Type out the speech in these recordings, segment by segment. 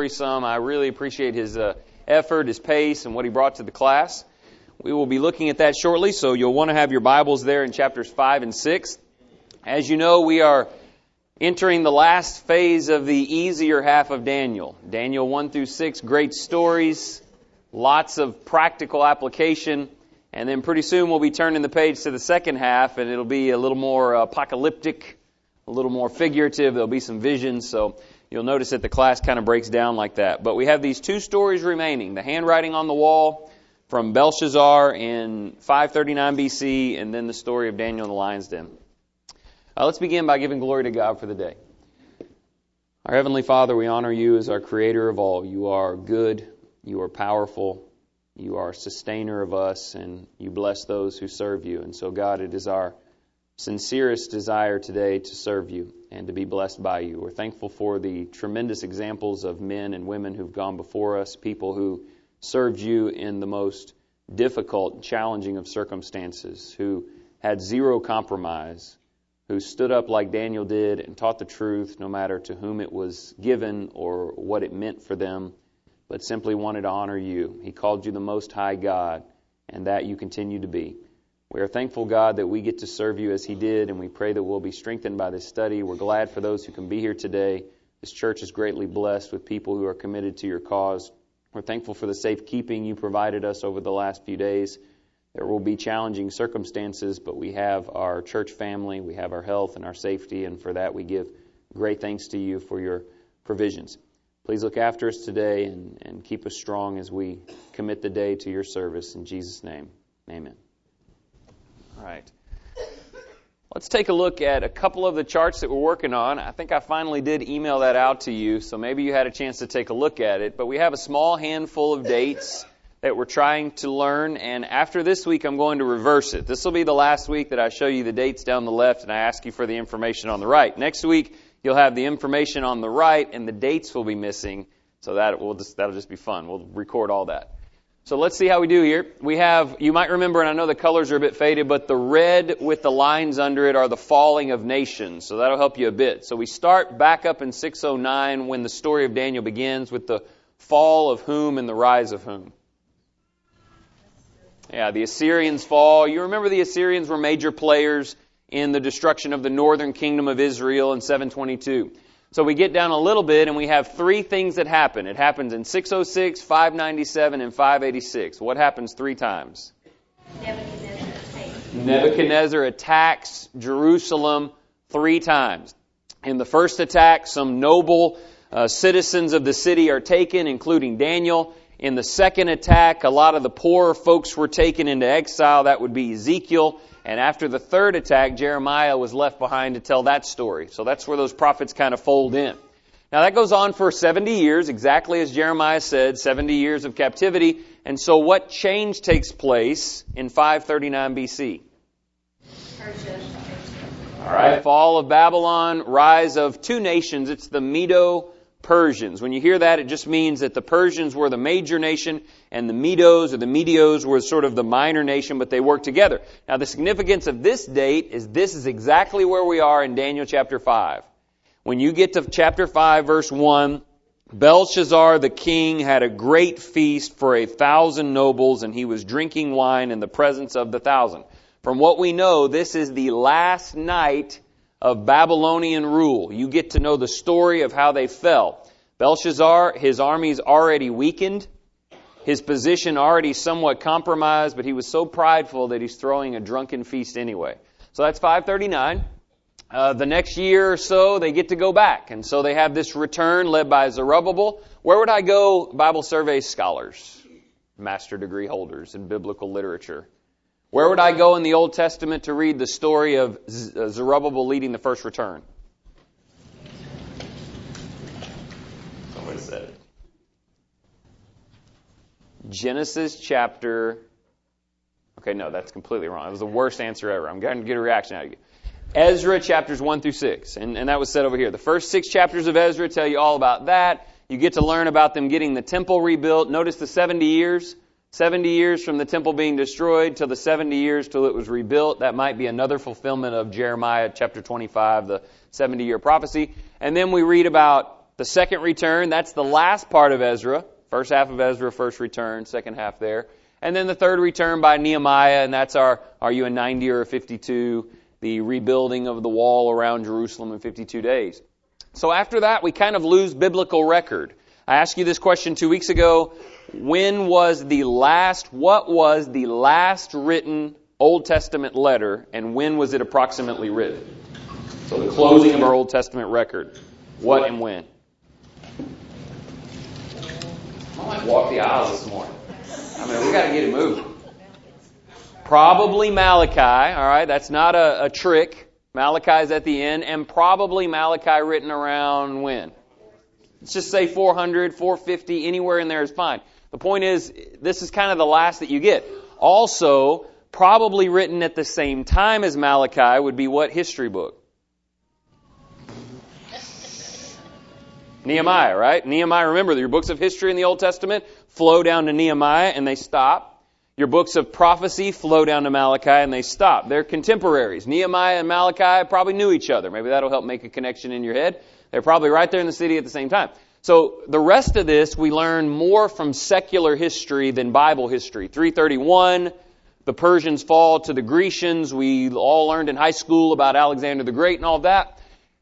some. I really appreciate his effort, his pace, and what he brought to the class. We will be looking at that shortly, so you'll want to have your Bibles there in chapters 5 and 6. As you know, we are entering the last phase of the easier half of Daniel. Daniel 1 through 6, great stories, lots of practical application, and then pretty soon we'll be turning the page to the second half, and it'll be a little more apocalyptic, a little more figurative. There'll be some visions, so you'll notice that the class kind of breaks down like that. But we have these two stories remaining, the handwriting on the wall from Belshazzar in 539 BC, and then the story of Daniel in the lion's den. Let's begin by giving glory to God for the day. Our Heavenly Father, we honor you as our creator of all. You are good, you are powerful, you are a sustainer of us, and you bless those who serve you. And so, God, it is our sincerest desire today to serve you and to be blessed by you. We're thankful for the tremendous examples of men and women who've gone before us, people who served you in the most difficult, challenging of circumstances, who had zero compromise, who stood up like Daniel did and taught the truth no matter to whom it was given or what it meant for them, but simply wanted to honor you. He called you the Most High God, and that you continue to be. We are thankful, God, that we get to serve you as he did, and we pray that we'll be strengthened by this study. We're glad for those who can be here today. This church is greatly blessed with people who are committed to your cause. We're thankful for the safekeeping you provided us over the last few days. There will be challenging circumstances, but we have our church family, we have our health and our safety, and for that we give great thanks to you for your provisions. Please look after us today and keep us strong as we commit the day to your service. In Jesus' name, amen. All right. Let's take a look at a couple of the charts that we're working on. I think I finally did email that out to you, so maybe you had a chance to take a look at it. But we have a small handful of dates that we're trying to learn, and after this week I'm going to reverse it. This will be the last week that I show you the dates down the left and I ask you for the information on the right. Next week you'll have the information on the right and the dates will be missing, so that'll just be fun. We'll record all that. So let's see how we do here. We have, you might remember, and I know the colors are a bit faded, but the red with the lines under it are the falling of nations, so that'll help you a bit. So we start back up in 609 when the story of Daniel begins with the fall of whom and the rise of whom. Yeah, the Assyrians fall. You remember the Assyrians were major players in the destruction of the northern kingdom of Israel in 722. So we get down a little bit and we have three things that happen. It happens in 606, 597, and 586. What happens three times? Nebuchadnezzar attacks Jerusalem three times. In the first attack, some noble citizens of the city are taken, including Daniel. In the second attack, a lot of the poorer folks were taken into exile. That would be Ezekiel. And after the third attack, Jeremiah was left behind to tell that story. So that's where those prophets kind of fold in. Now that goes on for 70 years, exactly as Jeremiah said, 70 years of captivity. And so what change takes place in 539 BC? All right, fall of Babylon, rise of two nations. It's the Medo-Persians. When you hear that, it just means that the Persians were the major nation and the Medos or the Medios were sort of the minor nation, but they worked together. Now, the significance of this date is this is exactly where we are in Daniel chapter 5. When you get to chapter 5, verse 1, Belshazzar the king had a great feast for 1,000 nobles, and he was drinking wine in the presence of the 1,000. From what we know, this is the last night of Babylonian rule. You get to know the story of how they fell. Belshazzar, his army's already weakened. His position already somewhat compromised, but he was so prideful that he's throwing a drunken feast anyway. So that's 539. The next year or so, they get to go back. And so they have this return led by Zerubbabel. Where would I go, Bible survey scholars, master degree holders in biblical literature? Where would I go in the Old Testament to read the story of Zerubbabel leading the first return? Somebody said it. Genesis chapter... Okay, no, that's completely wrong. It was the worst answer ever. I'm going to get a reaction out of you. Ezra chapters 1 through 6. And that was said over here. The first 6 chapters of Ezra tell you all about that. You get to learn about them getting the temple rebuilt. Notice the 70 years. 70 years from the temple being destroyed till the 70 years till it was rebuilt. That might be another fulfillment of Jeremiah chapter 25, the 70-year prophecy. And then we read about The second return, that's the last part of Ezra. First half of Ezra, first return, second half there. And then the third return by Nehemiah, and that's are you a 90 or a 52, the rebuilding of the wall around Jerusalem in 52 days. So after that, we kind of lose biblical record. I asked you this question 2 weeks ago. What was the last written Old Testament letter, and when was it approximately written? So the closing of our Old Testament record. What and when? I might walk the aisles this morning. I mean, we got to get it moving. Probably Malachi, all right? That's not a trick. Malachi's at the end, and probably Malachi written around when? Let's just say 400, 450, anywhere in there is fine. The point is, this is kind of the last that you get. Also, probably written at the same time as Malachi would be what history book? Nehemiah, right? Nehemiah, remember, your books of history in the Old Testament flow down to Nehemiah and they stop. Your books of prophecy flow down to Malachi and they stop. They're contemporaries. Nehemiah and Malachi probably knew each other. Maybe that'll help make a connection in your head. They're probably right there in the city at the same time. So the rest of this, we learn more from secular history than Bible history. 331, the Persians fall to the Grecians. We all learned in high school about Alexander the Great and all that.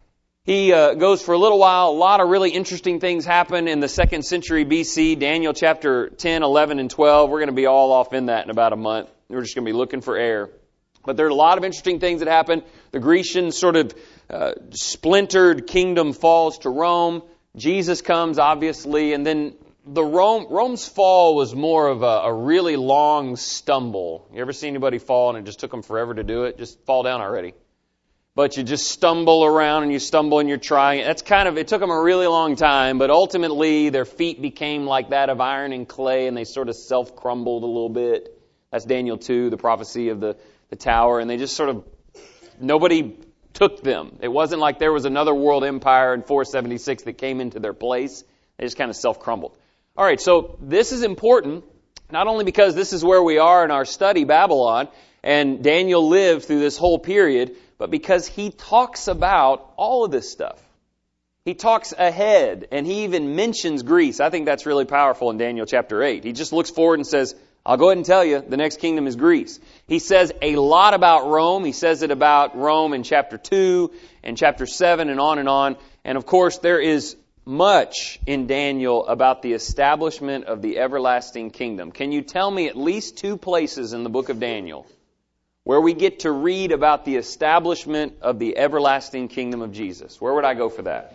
He goes for a little while. A lot of really interesting things happen in the 2nd century BC. Daniel chapter 10, 11, and 12. We're going to be all off in that in about a month. We're just going to be looking for air. But there are a lot of interesting things that happen. The Grecian sort of splintered kingdom falls to Rome. Jesus comes, obviously, and then Rome's fall was more of a really long stumble. You ever seen anybody fall and it just took them forever to do it? Just fall down already. But you just stumble around and you stumble and you're trying. It took them a really long time, but ultimately their feet became like that of iron and clay and they sort of self-crumbled a little bit. That's Daniel 2, the prophecy of the tower, and they just sort of, nobody took them. It wasn't like there was another world empire in 476 that came into their place. They just kind of self-crumbled. All right, so this is important, not only because this is where we are in our study, Babylon, and Daniel lived through this whole period, but because he talks about all of this stuff. He talks ahead, and he even mentions Greece. I think that's really powerful in Daniel chapter 8. He just looks forward and says, I'll go ahead and tell you, the next kingdom is Greece. He says a lot about Rome. He says it about Rome in chapter 2 and chapter 7 and on and on. And of course, there is much in Daniel about the establishment of the everlasting kingdom. Can you tell me at least 2 places in the book of Daniel where we get to read about the establishment of the everlasting kingdom of Jesus? Where would I go for that?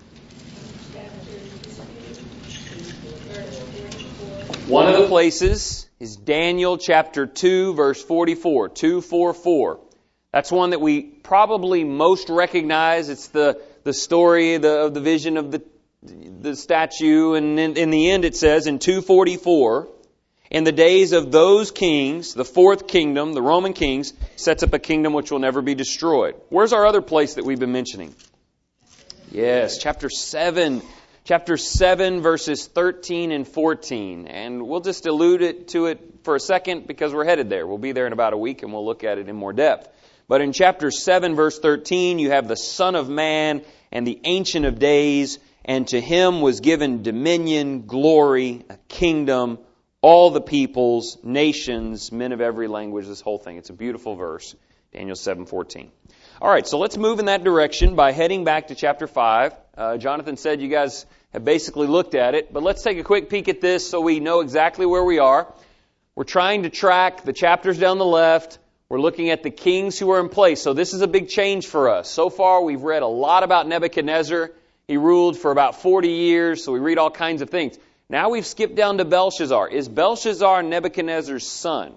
One of the places is Daniel chapter 2, verse 44, 2:44. That's one that we probably most recognize. It's the story of the vision of the statue. And in the end it says in 2:44, in the days of those kings, the 4th kingdom, the Roman kings, sets up a kingdom which will never be destroyed. Where's our other place that we've been mentioning? Yes, chapter 7. Chapter 7, verses 13 and 14. And we'll just allude to it for a second because we're headed there. We'll be there in about a week and we'll look at it in more depth. But in chapter 7, verse 13, you have the Son of Man and the Ancient of Days, and to him was given dominion, glory, a kingdom, all the peoples, nations, men of every language, this whole thing. It's a beautiful verse, Daniel 7:14. All right, so let's move in that direction by heading back to chapter 5. Jonathan said you guys have basically looked at it, but let's take a quick peek at this so we know exactly where we are. We're trying to track the chapters down the left. We're looking at the kings who are in place. So this is a big change for us. So far, we've read a lot about Nebuchadnezzar. He ruled for about 40 years, so we read all kinds of things. Now we've skipped down to Belshazzar. Is Belshazzar Nebuchadnezzar's son?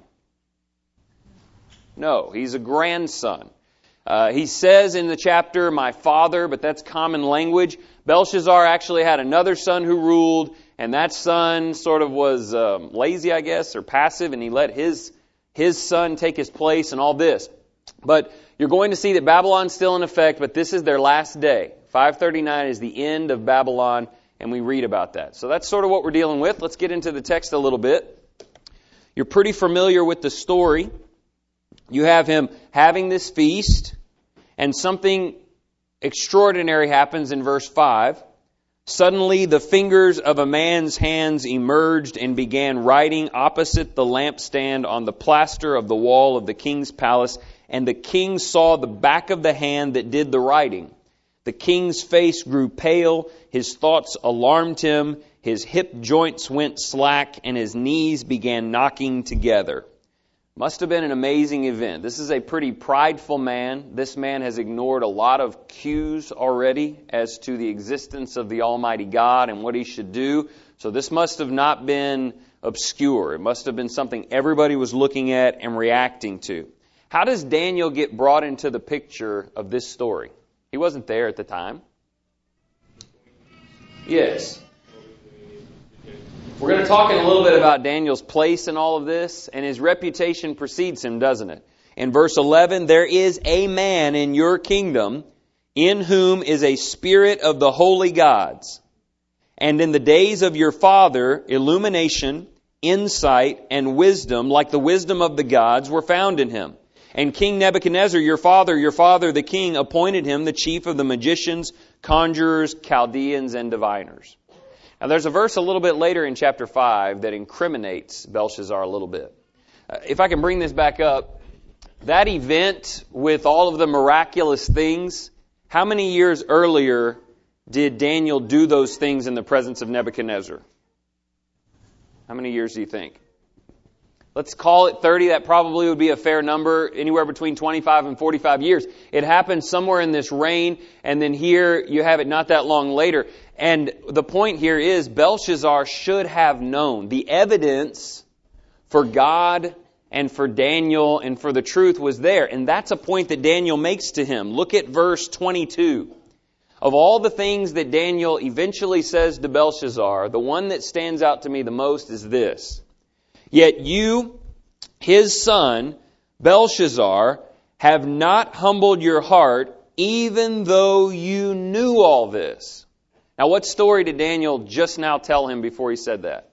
No, he's a grandson. He says in the chapter, my father, but that's common language. Belshazzar actually had another son who ruled, and that son sort of was lazy, I guess, or passive, and he let his son take his place and all this. But you're going to see that Babylon's still in effect, but this is their last day. 539 is the end of Babylon, and we read about that. So that's sort of what we're dealing with. Let's get into the text a little bit. You're pretty familiar with the story. You have him having this feast, and something extraordinary happens in verse 5. Suddenly the fingers of a man's hands emerged and began writing opposite the lampstand on the plaster of the wall of the king's palace, and the king saw the back of the hand that did the writing. The king's face grew pale, his thoughts alarmed him, his hip joints went slack, and his knees began knocking together. Must have been an amazing event. This is a pretty prideful man. This man has ignored a lot of cues already as to the existence of the Almighty God and what he should do. So this must have not been obscure. It must have been something everybody was looking at and reacting to. How does Daniel get brought into the picture of this story? He wasn't there at the time. Yes. We're going to talk in a little bit about Daniel's place in all of this, and his reputation precedes him, doesn't it? In verse 11, there is a man in your kingdom in whom is a spirit of the holy gods. And in the days of your father, illumination, insight, and wisdom, like the wisdom of the gods, were found in him. And King Nebuchadnezzar, your father the king, appointed him the chief of the magicians, conjurers, Chaldeans, and diviners. Now, there's a verse a little bit later in chapter 5 that incriminates Belshazzar a little bit. If I can bring this back up, that event with all of the miraculous things, how many years earlier did Daniel do those things in the presence of Nebuchadnezzar? How many years do you think? Let's call it 30. That probably would be a fair number, anywhere between 25 and 45 years. It happened somewhere in this reign, and then here you have it not that long later. And the point here is Belshazzar should have known. The evidence for God and for Daniel and for the truth was there. And that's a point that Daniel makes to him. Look at verse 22. Of all the things that Daniel eventually says to Belshazzar, the one that stands out to me the most is this. Yet you, his son, Belshazzar, have not humbled your heart, even though you knew all this. Now, what story did Daniel just now tell him before he said that?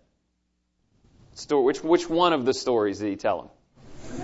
Which one of the stories did he tell him?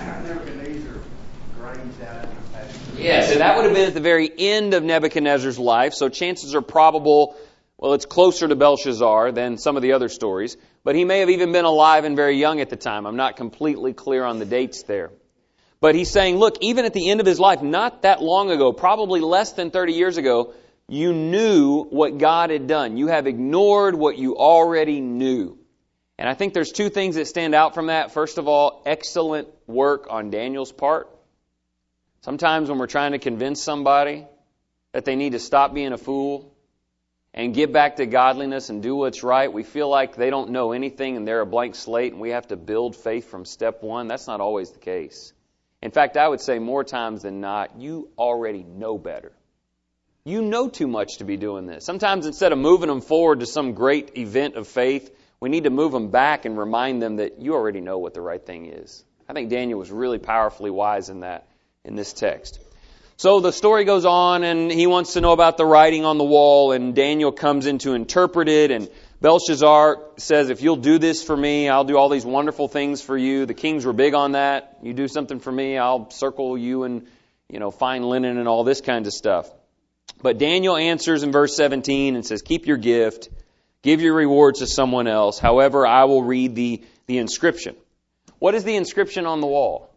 Yes, and that would have been at the very end of Nebuchadnezzar's life, so chances are probable, well, it's closer to Belshazzar than some of the other stories, but he may have even been alive and very young at the time. I'm not completely clear on the dates there. But he's saying, look, even at the end of his life, not that long ago, probably less than 30 years ago, you knew what God had done. You have ignored what you already knew. And I think there's two things that stand out from that. First of all, excellent work on Daniel's part. Sometimes when we're trying to convince somebody that they need to stop being a fool and get back to godliness and do what's right, we feel like they don't know anything and they're a blank slate and we have to build faith from step one. That's not always the case. In fact, I would say more times than not, you already know better. You know too much to be doing this. Sometimes instead of moving them forward to some great event of faith, we need to move them back and remind them that you already know what the right thing is. I think Daniel was really powerfully wise in that, in this text. So the story goes on, and he wants to know about the writing on the wall, and Daniel comes in to interpret it, and Belshazzar says, if you'll do this for me, I'll do all these wonderful things for you. The kings were big on that. You do something for me, I'll circle you in, fine linen and all this kind of stuff. But Daniel answers in verse 17 and says, keep your gift, give your rewards to someone else. However, I will read the inscription. What is the inscription on the wall?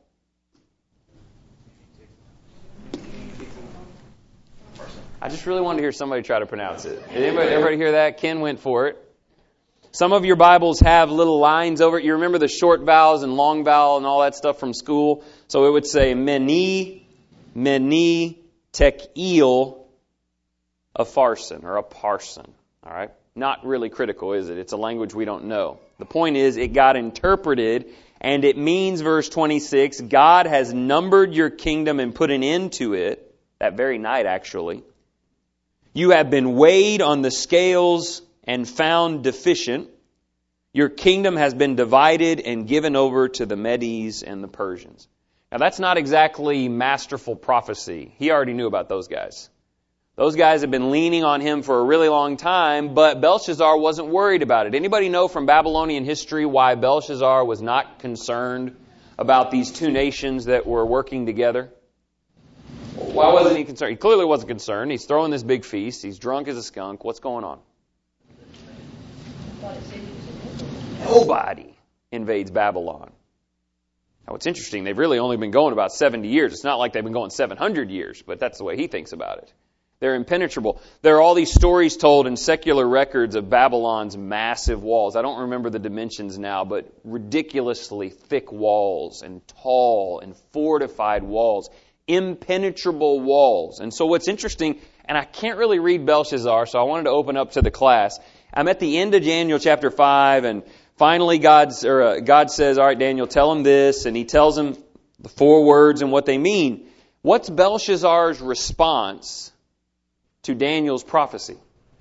I just really wanted to hear somebody try to pronounce it. Did everybody hear that? Ken went for it. Some of your Bibles have little lines over it. You remember the short vowels and long vowel and all that stuff from school? So it would say, Mene, Tekel, a farson or a parson. All right? Not really critical, is it? It's a language we don't know. The point is, it got interpreted, and it means, verse 26, God has numbered your kingdom and put an end to it, that very night actually. You have been weighed on the scales and found deficient. Your kingdom has been divided and given over to the Medes and the Persians. Now that's not exactly masterful prophecy. He already knew about those guys. Those guys have been leaning on him for a really long time, but Belshazzar wasn't worried about it. Anybody know from Babylonian history why Belshazzar was not concerned about these two nations that were working together? Why wasn't he concerned? He clearly wasn't concerned. He's throwing this big feast. He's drunk as a skunk. What's going on? Nobody invades Babylon. Now, what's interesting, they've really only been going about 70 years. It's not like they've been going 700 years, but that's the way he thinks about it. They're impenetrable. There are all these stories told in secular records of Babylon's massive walls. I don't remember the dimensions now, but ridiculously thick walls and tall and fortified walls. Impenetrable walls. And so what's interesting, and I can't really read Belshazzar, so I wanted to open up to the class. I'm at the end of Daniel chapter 5, and finally God says, all right, Daniel, tell him this, and he tells him the 4 words and what they mean. What's Belshazzar's response to Daniel's prophecy?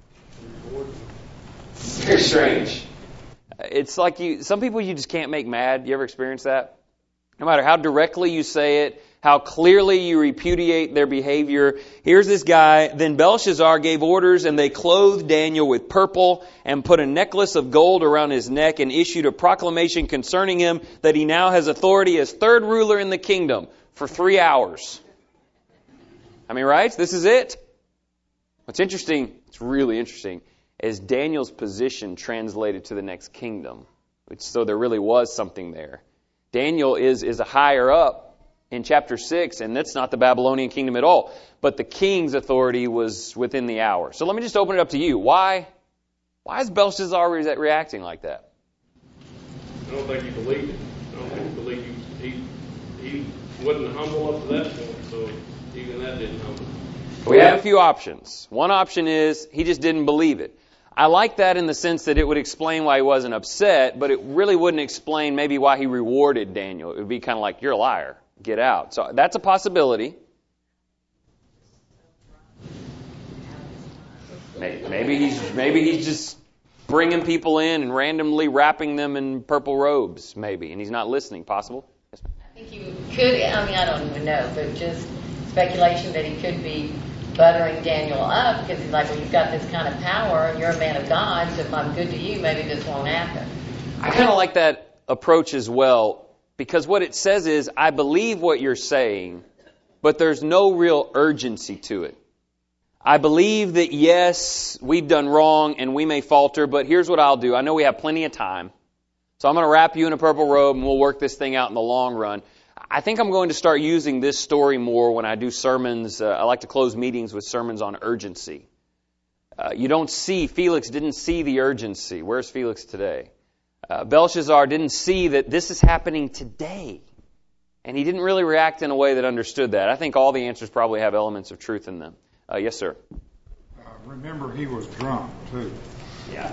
Very strange. It's like some people you just can't make mad. You ever experience that? No matter how directly you say it, how clearly you repudiate their behavior. Here's this guy. Then Belshazzar gave orders, and they clothed Daniel with purple and put a necklace of gold around his neck and issued a proclamation concerning him that he now has authority as third ruler in the kingdom for 3 hours. I mean, right? This is it. What's interesting, it's really interesting, is Daniel's position translated to the next kingdom. So there really was something there. Daniel is a higher up in chapter 6, and that's not the Babylonian kingdom at all. But the king's authority was within the hour. So let me just open it up to you. Why is Belshazzar reacting like that? I don't think he believed it. I don't think he believed he wasn't humble up to that point, so even that didn't humble him. We have a few options. One option is he just didn't believe it. I like that in the sense that it would explain why he wasn't upset, but it really wouldn't explain maybe why he rewarded Daniel. It would be kind of like, you're a liar. Get out. So that's a possibility. Maybe he's just bringing people in and randomly wrapping them in purple robes, maybe, and he's not listening. Possible? Yes, ma'am. I think you could, I don't even know, but just speculation that he could be buttering Daniel up because he's like, well, you've got this kind of power and you're a man of God, so if I'm good to you, maybe this won't happen. I kind of like that approach as well, because what it says is, I believe what you're saying, but there's no real urgency to it. I believe that, yes, we've done wrong and we may falter, but here's what I'll do. I know we have plenty of time, so I'm going to wrap you in a purple robe and we'll work this thing out in the long run. I think I'm going to start using this story more when I do sermons. I like to close meetings with sermons on urgency. Felix didn't see the urgency. Where's Felix today? Belshazzar didn't see that this is happening today. And he didn't really react in a way that understood that. I think all the answers probably have elements of truth in them. Yes, sir. Remember, he was drunk, too. Yeah.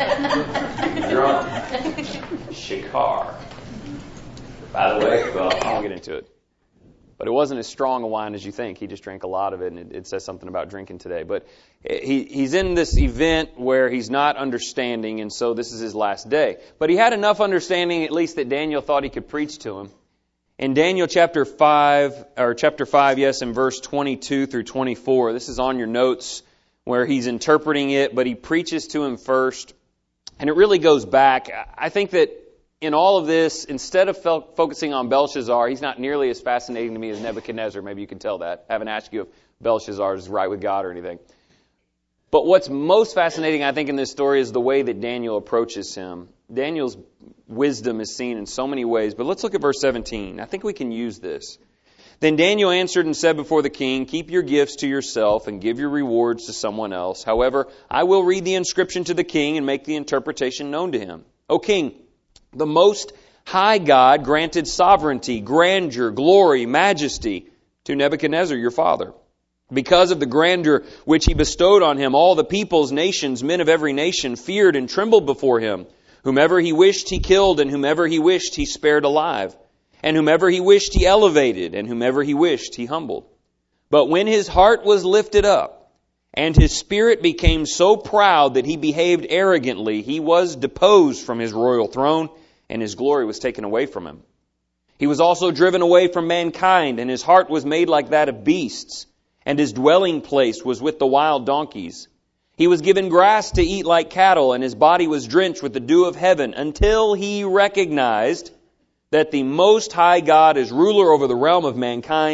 Drunk. Shikar. By the way, well, I won't get into it. But it wasn't as strong a wine as you think. He just drank a lot of it, and it says something about drinking today. But he's in this event where he's not understanding, and so this is his last day. But he had enough understanding, at least, that Daniel thought he could preach to him. In Daniel chapter 5, yes, in verse 22 through 24, this is on your notes where he's interpreting it, but he preaches to him first. And it really goes back. I think that in all of this, instead of focusing on Belshazzar, he's not nearly as fascinating to me as Nebuchadnezzar. Maybe you can tell that. I haven't asked you if Belshazzar is right with God or anything. But what's most fascinating, I think, in this story is the way that Daniel approaches him. Daniel's wisdom is seen in so many ways. But let's look at verse 17. I think we can use this. Then Daniel answered and said before the king, keep your gifts to yourself and give your rewards to someone else. However, I will read the inscription to the king and make the interpretation known to him. O king, the Most High God granted sovereignty, grandeur, glory, majesty to Nebuchadnezzar, your father. Because of the grandeur which he bestowed on him, all the peoples, nations, men of every nation feared and trembled before him. Whomever he wished he killed, and whomever he wished he spared alive. And whomever he wished he elevated, and whomever he wished he humbled. But when his heart was lifted up, and his spirit became so proud that he behaved arrogantly, he was deposed from his royal throne, and his glory was taken away from him. He was also driven away from mankind, and his heart was made like that of beasts, and his dwelling place was with the wild donkeys. He was given grass to eat like cattle, and his body was drenched with the dew of heaven, until he recognized that the Most High God is ruler over the realm of mankind,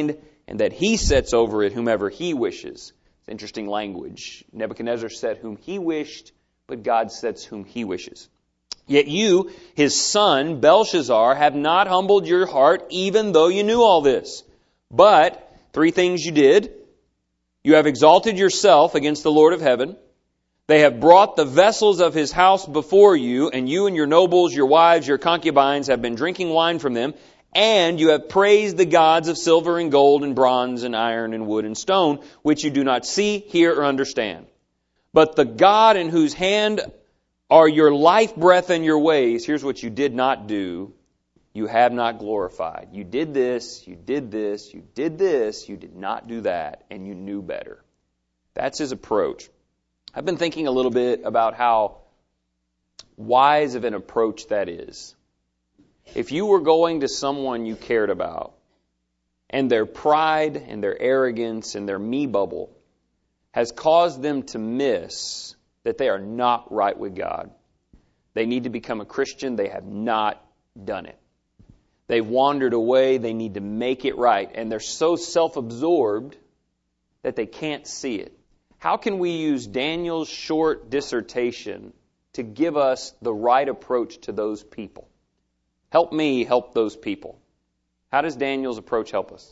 and that He sets over it whomever He wishes. It's interesting language. Nebuchadnezzar said whom he wished, but God sets whom He wishes. Yet you, his son, Belshazzar, have not humbled your heart, even though you knew all this. But 3 things you did. You have exalted yourself against the Lord of heaven. They have brought the vessels of His house before you, and you and your nobles, your wives, your concubines have been drinking wine from them, and you have praised the gods of silver and gold and bronze and iron and wood and stone, which you do not see, hear, or understand. But the God in whose hand are your life breath and your ways, here's what you did not do. You have not glorified. You did this, you did this, you did this, you did not do that, and you knew better. That's his approach. I've been thinking a little bit about how wise of an approach that is. If you were going to someone you cared about, and their pride and their arrogance and their me bubble has caused them to miss that they are not right with God. They need to become a Christian. They have not done it. They've wandered away. They need to make it right. And they're so self-absorbed that they can't see it. How can we use Daniel's short dissertation to give us the right approach to those people? Help me help those people. How does Daniel's approach help us?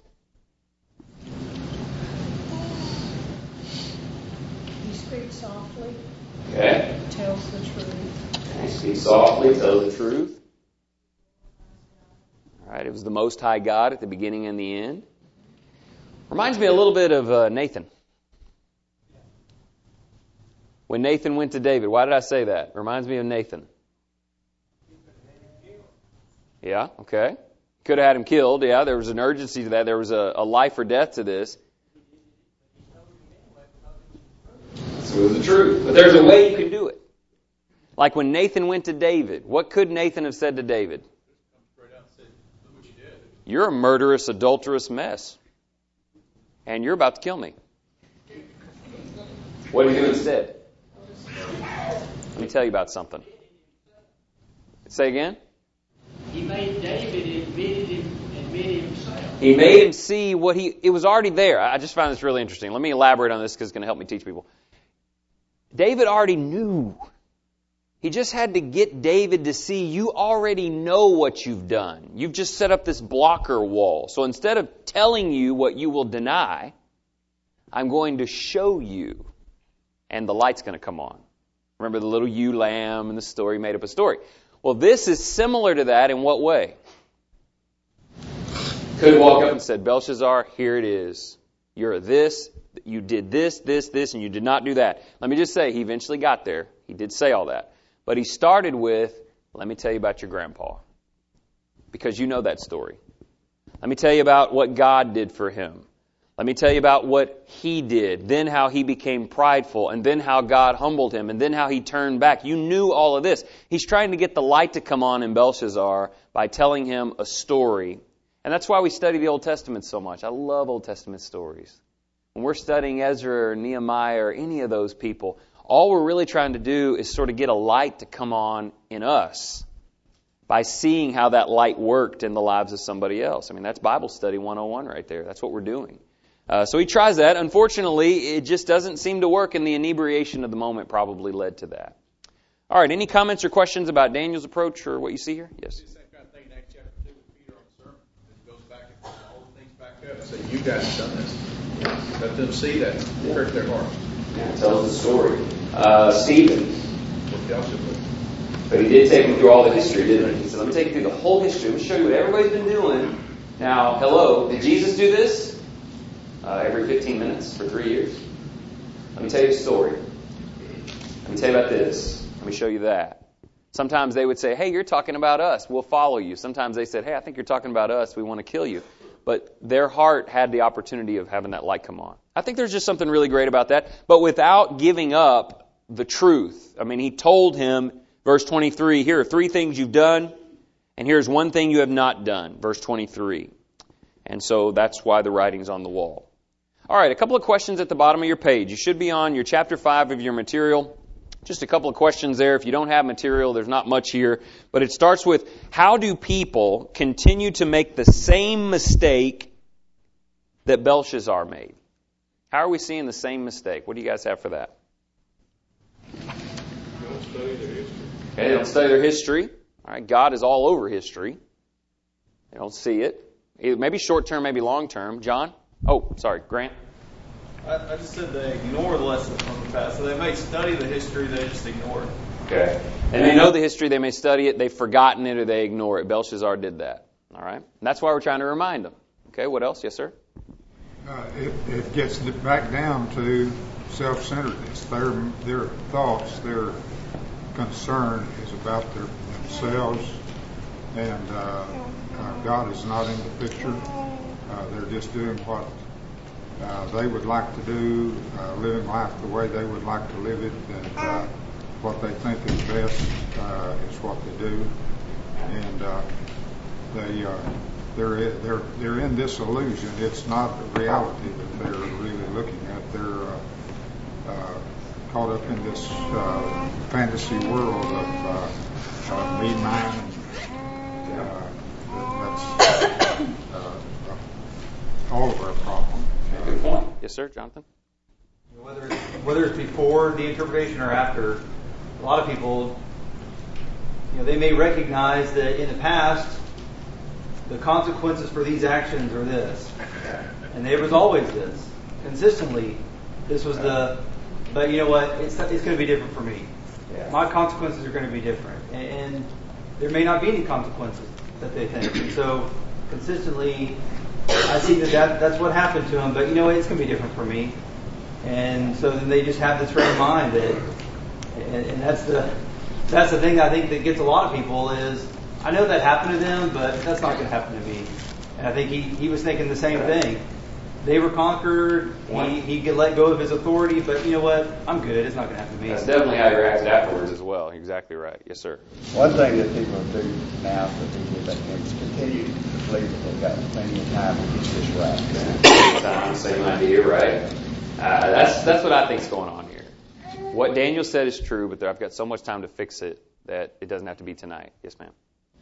He speaks softly. Okay. Tells the truth. He speaks softly, tells the truth. All right, it was the Most High God at the beginning and the end. Reminds me a little bit of Nathan. When Nathan went to David, why did I say that? Reminds me of Nathan. Yeah, okay. Could have had him killed. Yeah, there was an urgency to that. There was a life or death to this. So it was the truth. But there's a way you can do it. Like when Nathan went to David, what could Nathan have said to David? You're a murderous, adulterous mess. And you're about to kill me. What did he do instead? Let me tell you about something. Say again? He made David admit himself. He made him see it was already there. I just found this really interesting. Let me elaborate on this because it's going to help me teach people. David already knew. He just had to get David to see you already know what you've done. You've just set up this blocker wall. So instead of telling you what you will deny, I'm going to show you. And the light's going to come on. Remember the little ewe lamb and the story made up a story. Well, this is similar to that in what way? Could have walked up and said, Belshazzar, here it is. You're this, you did this, and you did not do that. Let me just say, he eventually got there. He did say all that. But he started with, let me tell you about your grandpa. Because you know that story. Let me tell you about what God did for him. Let me tell you about what he did, then how he became prideful, and then how God humbled him, and then how he turned back. You knew all of this. He's trying to get the light to come on in Belshazzar by telling him a story. And that's why we study the Old Testament so much. I love Old Testament stories. When we're studying Ezra or Nehemiah or any of those people, all we're really trying to do is sort of get a light to come on in us by seeing how that light worked in the lives of somebody else. I mean, that's Bible study 101 right there. That's what we're doing. So he tries that. Unfortunately, it just doesn't seem to work, and the inebriation of the moment probably led to that. All right, any comments or questions about Daniel's approach or what you see here? Yes? It's the same kind of thing in Acts chapter 2 with Peter on the sermon. It goes back and pulls all the things back up and says, you guys have done this. Let them see that. Hurt their heart. Yeah, it tells the story. Stephen. What Joshua did. But he did take him through all the history, didn't he? He said, let me take you through the whole history. Let me show you what everybody's been doing. Now, hello, did Jesus do this? Every 15 minutes for 3 years. Let me tell you a story. Let me tell you about this. Let me show you that. Sometimes they would say, hey, you're talking about us. We'll follow you. Sometimes they said, hey, I think you're talking about us. We want to kill you. But their heart had the opportunity of having that light come on. I think there's just something really great about that. But without giving up the truth. I mean, he told him, verse 23, here are 3 things you've done, and here's 1 thing you have not done. Verse 23. And so that's why the writing's on the wall. All right, a couple of questions at the bottom of your page. You should be on your chapter 5 of your material. Just a couple of questions there. If you don't have material, there's not much here. But it starts with, how do people continue to make the same mistake that Belshazzar made. How are we seeing the same mistake? What do you guys have for that? Don't study their history. Okay, they don't study their history. All right, God is all over history. They don't see it. Maybe short term, maybe long term. John? Oh, sorry, Grant. I just said they ignore the lessons from the past. So they may study the history, they just ignore it. Okay. They may know the history, they may study it, they've forgotten it, or they ignore it. Belshazzar did that. All right? And that's why we're trying to remind them. Okay, what else? Yes, sir? It gets back down to self-centeredness. Their thoughts, their concern is about themselves, and God is not in the picture. They're just doing what they would like to do, living life the way they would like to live it, and what they think is best is what they do, and they're in this illusion. It's not the reality that they're really looking at. They're caught up in this fantasy world of me, mine, and that's all of our problem. Good point. Yes, sir, Jonathan? Whether it's before the interpretation or after, a lot of people, they may recognize that in the past, the consequences for these actions are this. And there was always this. Consistently, this was but you know what? It's going to be different for me. My consequences are going to be different. And there may not be any consequences that they think. And so, consistently, I see that's what happened to them. But you know what? It's going to be different for me. And so then they just have this frame of mind that, and that's the thing I think that gets a lot of people is, I know that happened to them, but that's not going to happen to me. And I think he was thinking the same thing. They were conquered. He could let go of his authority, but you know what? I'm good. It's not going to happen to me. That's definitely how he reacted afterwards as well. You're exactly right. Yes, sir. One thing that people do now for people that can continue to believe that they've got plenty of time to get this right. Same idea, right? That's what I think is going on here. What Daniel said is true, but I've got so much time to fix it that it doesn't have to be tonight. Yes, ma'am.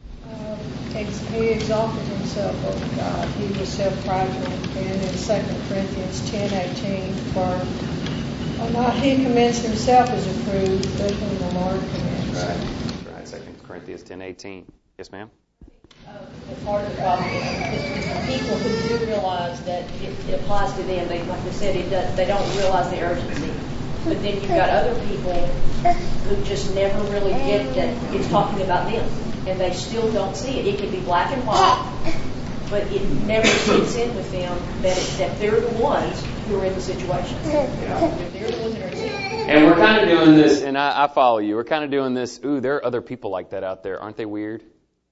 He exalted himself over God. He was self-righteous. And in 2 Corinthians 10:18, for not he commends himself as approved, but whom the Lord commends. Right. 2 Corinthians 10:18. Yes, ma'am. Part of the problem is the people who do realize that it applies to them. Like I said, they don't realize the urgency. But then you've got other people who just never really get that it's talking about them. And they still don't see it. It can be black and white, but it never sinks in with them that they're the ones who are in the situation. They're the ones that are in it. And we're kind of doing this, and I follow you, we're kind of doing this, there are other people like that out there. Aren't they weird?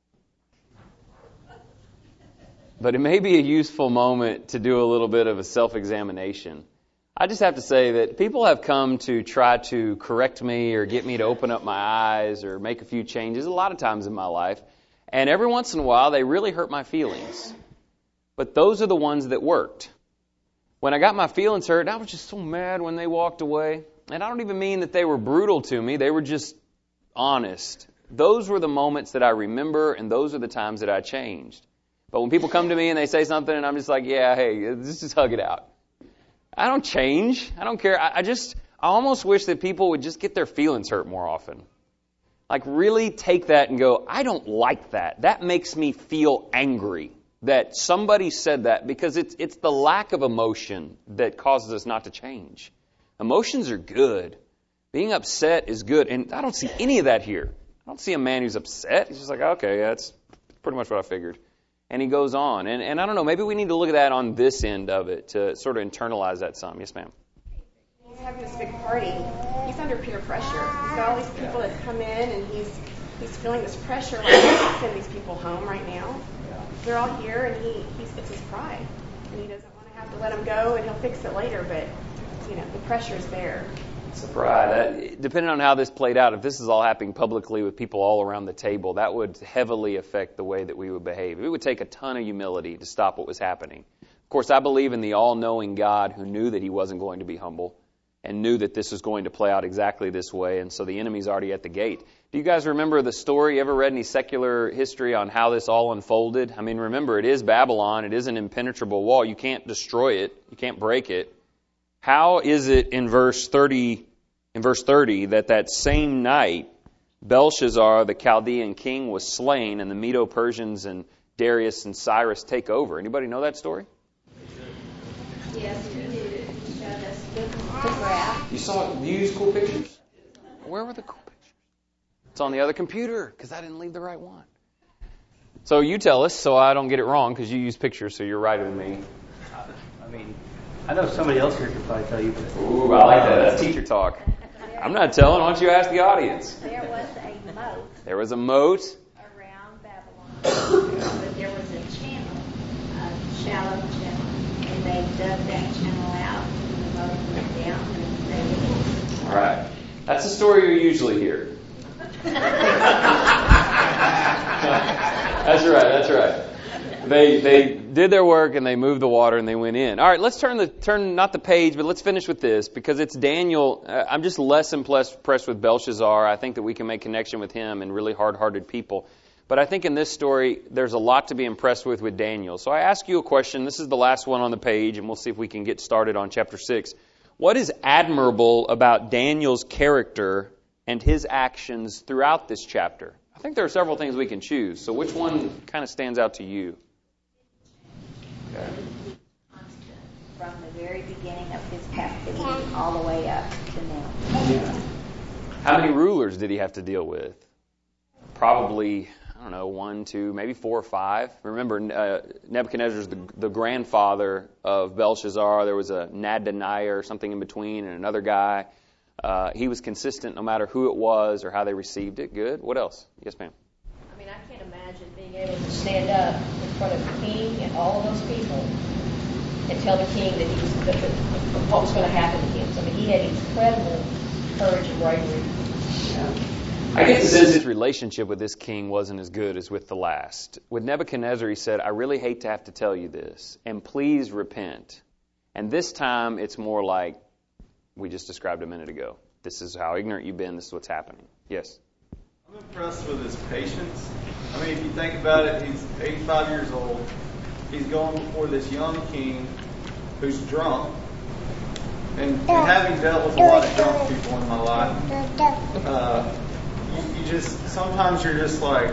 But it may be a useful moment to do a little bit of a self-examination. I just have to say that people have come to try to correct me or get me to open up my eyes or make a few changes a lot of times in my life. And every once in a while, they really hurt my feelings. But those are the ones that worked. When I got my feelings hurt, I was just so mad when they walked away. And I don't even mean that they were brutal to me. They were just honest. Those were the moments that I remember, and those are the times that I changed. But when people come to me and they say something, and I'm just like, yeah, hey, let's just hug it out. I don't change. I don't care. I almost wish that people would just get their feelings hurt more often. Like really take that and go, I don't like that. That makes me feel angry that somebody said that, because it's the lack of emotion that causes us not to change. Emotions are good. Being upset is good. And I don't see any of that here. I don't see a man who's upset. He's just like, okay, that's pretty much what I figured. And he goes on. And I don't know, maybe we need to look at that on this end of it to sort of internalize that some. Yes, ma'am. He's having this big party. He's under peer pressure. He's got all these people that come in, and he's feeling this pressure. Like, he can't send these people home right now. They're all here, and it's his pride. And he doesn't want to have to let them go, and he'll fix it later. But, the pressure's there. It's the pride. Depending on how this played out, if this is all happening publicly with people all around the table, that would heavily affect the way that we would behave. It would take a ton of humility to stop what was happening. Of course, I believe in the all-knowing God who knew that he wasn't going to be humble. and knew that this was going to play out exactly this way, and so the enemy's already at the gate. Do you guys remember the story? You ever read any secular history on how this all unfolded? I mean, remember, it is Babylon. It is an impenetrable wall. You can't destroy it. You can't break it. How is it in verse 30 that same night Belshazzar, the Chaldean king, was slain, and the Medo-Persians and Darius and Cyrus take over? Anybody know that story? Yes, we do. You showed us the graph. You saw? Do you use cool pictures? Where were the cool pictures? It's on the other computer because I didn't leave the right one. So you tell us so I don't get it wrong because you use pictures, so you're right with me. I mean, I know somebody else here could probably tell you. But Ooh, I like that. That's teacher talk. I'm not telling. Why don't you ask the audience? There was a moat. There was a moat Around Babylon. But there was a channel, a shallow channel. And they dug that channel out, and the moat went down, and they All right. That's the story you usually hear. That's right. They did their work and they moved the water and they went in. All right, let's turn not the page, but let's finish with this because it's Daniel. I'm just less impressed with Belshazzar. I think that we can make connection with him and really hard-hearted people. But I think in this story, there's a lot to be impressed with Daniel. So I ask you a question. This is the last one on the page, and we'll see if we can get started on chapter 6. What is admirable about Daniel's character and his actions throughout this chapter? I think there are several things we can choose. So which one kind of stands out to you? Okay. From the very beginning of his captivity all the way up to now. Yeah. How many rulers did he have to deal with? Probably, I don't know, 1, 2, maybe 4 or 5. Remember, Nebuchadnezzar's the grandfather of Belshazzar. There was a Nadaniah or something in between and another guy. He was consistent no matter who it was or how they received it. Good. What else? Yes, ma'am. I mean, I can't imagine being able to stand up in front of the king and all of those people and tell the king that what was going to happen to him. So, I mean, he had incredible courage and bravery. I get the sense his relationship with this king wasn't as good as with the last. With Nebuchadnezzar, he said, I really hate to have to tell you this, and please repent. And this time, it's more like we just described a minute ago. This is how ignorant you've been. This is what's happening. Yes? I'm impressed with his patience. I mean, if you think about it, he's 85 years old. He's going before this young king who's drunk. And having dealt with a lot of drunk people in my life, you just, sometimes you're just like,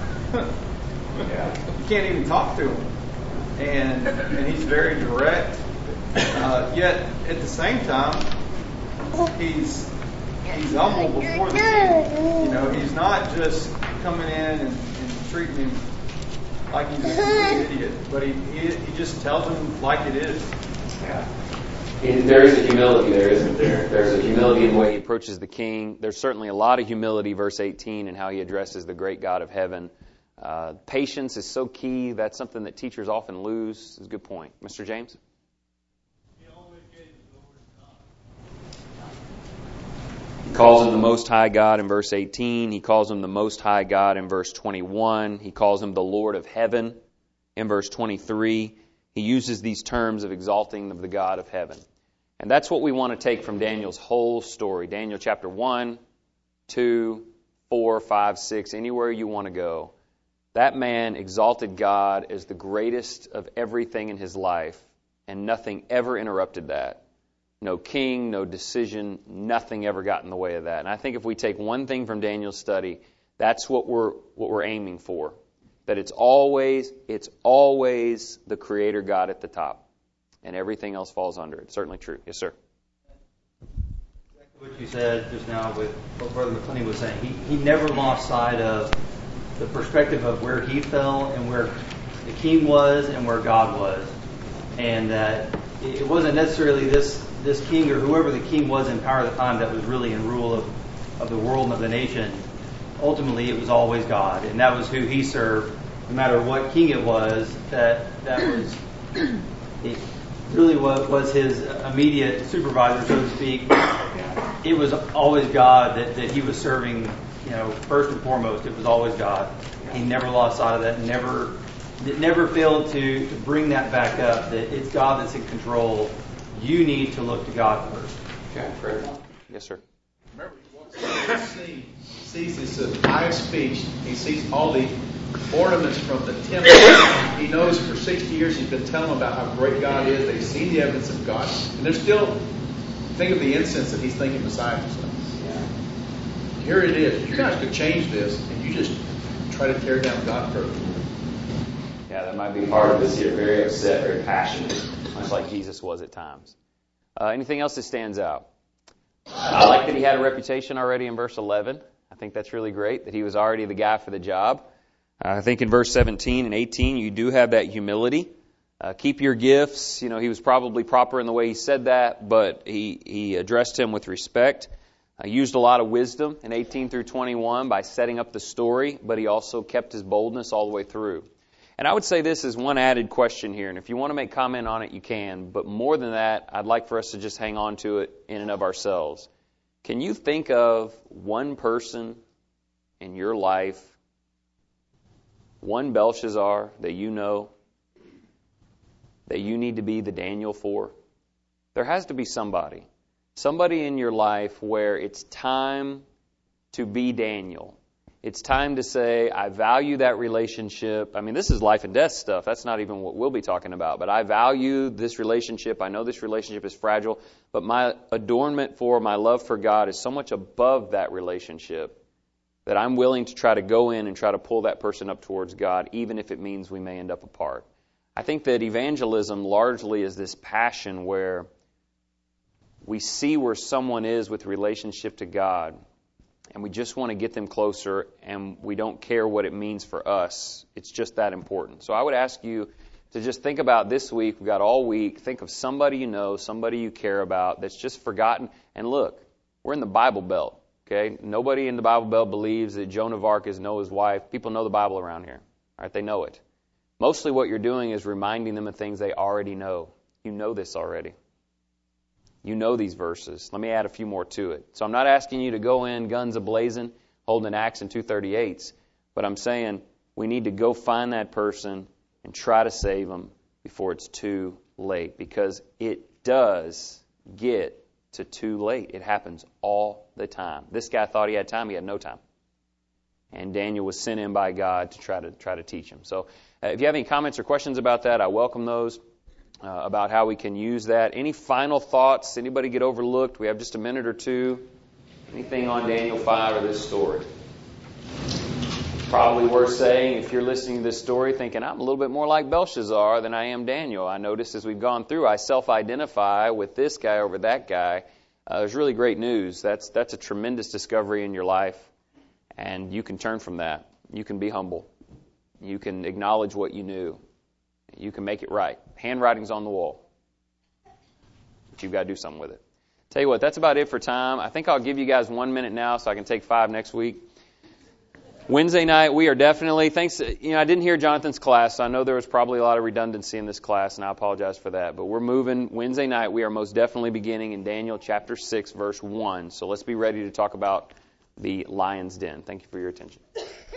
you can't even talk to him. And he's very direct. Yet, at the same time, he's humble before the king. You know, he's not just coming in and treating him like he's a complete idiot, but he just tells him like it is. Yeah. There is a humility there, isn't there? There's a humility in the way he approaches the king. There's certainly a lot of humility, verse 18, in how he addresses the great God of heaven. Patience is so key. That's something that teachers often lose. It's a good point. Mr. James? He calls him the Most High God in verse 18. He calls him the Most High God in verse 21. He calls him the Lord of Heaven in verse 23. He uses these terms of exalting of the God of heaven. And that's what we want to take from Daniel's whole story. Daniel chapter 1, 2, 4, 5, 6, anywhere you want to go. That man exalted God as the greatest of everything in his life, and nothing ever interrupted that. No king, no decision, nothing ever got in the way of that. And I think if we take one thing from Daniel's study, that's what we're aiming for. That it's always the Creator God at the top, and everything else falls under it. It's certainly true. Yes, sir. What you said just now with what Brother McClenny was saying, he never lost sight of the perspective of where he fell and where the king was and where God was, and that it wasn't necessarily this king or whoever the king was in power at the time that was really in rule of the world and of the nation. Ultimately, it was always God, and that was who he served. No matter what king it was, that was it really was his immediate supervisor, so to speak. It was always God that he was serving. You know, first and foremost, it was always God. He never lost sight of that. Never failed to bring that back up. That it's God that's in control. You need to look to God first. Okay, Fred. Yes, sir. Remember, he walks into the scene, sees this high speech, he sees all the ornaments from the temple. He knows for 60 years he's been telling them about how great God is. They've seen the evidence of God. And they're still, think of the incense that he's thinking beside himself. Here it is. You guys could change this, and you just try to tear down God's purpose. Yeah, that might be part of this here. Very upset, very passionate, much like Jesus was at times. Anything else that stands out? I like that he had a reputation already in verse 11. I think that's really great, that he was already the guy for the job. I think in verse 17 and 18, you do have that humility. Keep your gifts. You know, he was probably proper in the way he said that, but he addressed him with respect. Used a lot of wisdom in 18 through 21 by setting up the story, but he also kept his boldness all the way through. And I would say this is one added question here, and if you want to make comment on it, you can. But more than that, I'd like for us to just hang on to it in and of ourselves. Can you think of one person in your life, one Belshazzar that you know, that you need to be the Daniel for? There has to be somebody. Somebody in your life where it's time to be Daniel. It's time to say, I value that relationship. I mean, this is life and death stuff. That's not even what we'll be talking about. But I value this relationship. I know this relationship is fragile. But my adornment for, my love for God is so much above that relationship that I'm willing to try to go in and try to pull that person up towards God, even if it means we may end up apart. I think that evangelism largely is this passion where we see where someone is with relationship to God, and we just want to get them closer, and we don't care what it means for us. It's just that important. So I would ask you to just think about this week. We've got all week. Think of somebody you know, somebody you care about that's just forgotten. And look, we're in the Bible Belt, okay? Nobody in the Bible Belt believes that Joan of Arc is Noah's wife. People know the Bible around here, all right? They know it. Mostly what you're doing is reminding them of things they already know. You know this already. You know these verses. Let me add a few more to it. So I'm not asking you to go in guns a-blazing, holding an axe and 238s, but I'm saying we need to go find that person and try to save them before it's too late, because it does get to too late. It happens all the time. This guy thought he had time. He had no time. And Daniel was sent in by God to try to teach him. So if you have any comments or questions about that, I welcome those. About how we can use that. Any final thoughts? Anybody get overlooked? We have just a minute or two. Anything on Daniel 5 or this story? Probably worth saying, if you're listening to this story thinking, I'm a little bit more like Belshazzar than I am Daniel. I noticed as we've gone through, I self-identify with this guy over that guy. There's really great news. That's a tremendous discovery in your life, and you can turn from that. You can be humble. You can acknowledge what you knew. You can make it right. Handwriting's on the wall. But you've got to do something with it. Tell you what, that's about it for time. I think I'll give you guys 1 minute now so I can take 5 next week. Wednesday night, we are definitely, I didn't hear Jonathan's class, so I know there was probably a lot of redundancy in this class, and I apologize for that. But we're moving. Wednesday night, we are most definitely beginning in Daniel chapter 6, verse 1. So let's be ready to talk about the lion's den. Thank you for your attention.